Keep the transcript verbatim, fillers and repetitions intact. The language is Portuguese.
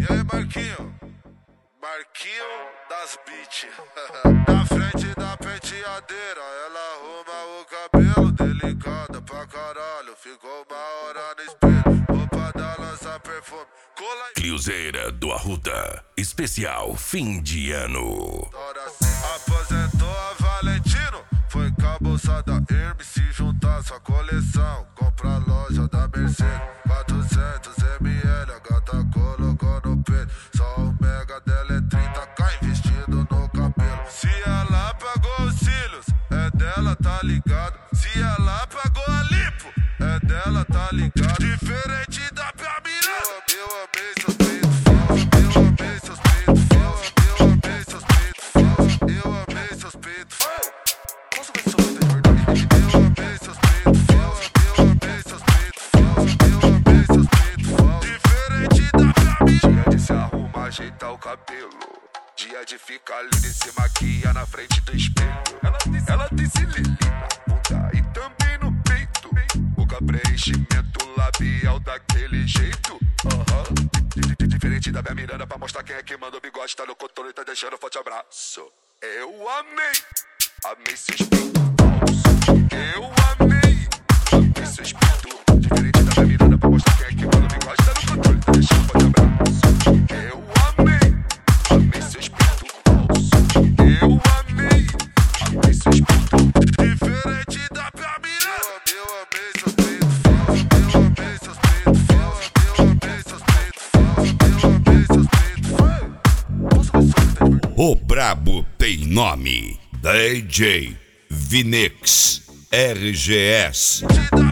E aí, Marquinho? Marquinho das beat. Na frente da penteadeira, ela arruma o cabelo. Delicada pra caralho, ficou uma hora no espelho. Roupa da lança perfume. Cola e... Cliuzeira do Arruda, especial fim de ano. Aposentou a Valentino, foi com a bolsa da Hermes. Se juntar sua coleção, compra a loja da Mercedes. Quatrocentos mililitros, a gata colocou no peito. Só o mega dela é trinta k investido no cabelo. Se ela pagou os cílios, é dela, tá ligado? Se ela pagou a lipo, é dela, tá ligado? Diferente da minha mirada. Eu, eu amei seus peitos falsos, eu amei seus peitos falsos, eu amei seus peitos falsos, eu amei seus peitos falsos. Posso ver seu peito de verdade? Eu amei seus peitos falsos, eu amei seus peitos falsos, eu amei seus peitos falsos. Diferente da minha mirada. Dia de se arrumar, ajeitar o cabelo. Dia de ficar linda e se maquiar na frente do espelho. Ela tem, ela tem cilili na bunda e também no peito. O preenchimento labial daquele jeito. Uhum. Diferente da minha mirada, pra mostrar quem é que manda o bigode. Tá no controle e tá deixando um forte abraço. Eu amei, amei seus peitos falsos. Eu amei, amei seus peitos. Diferente da minha mirada, pra mostrar quem é que manda o bigode. Tá no controle e tá deixando um forte abraço. Eu amei, amei seus peitos falsos. Eu amei, amei seus peitos. Diferente da minha mirada. Eu amei seus peitos falsos. Eu amei seus peitos falsos. Eu amei seus peitos falsos. Eu amei seus peitos falsos. Posso ver só que tá de verdade? O brabo tem nome: D J Vinix R G S.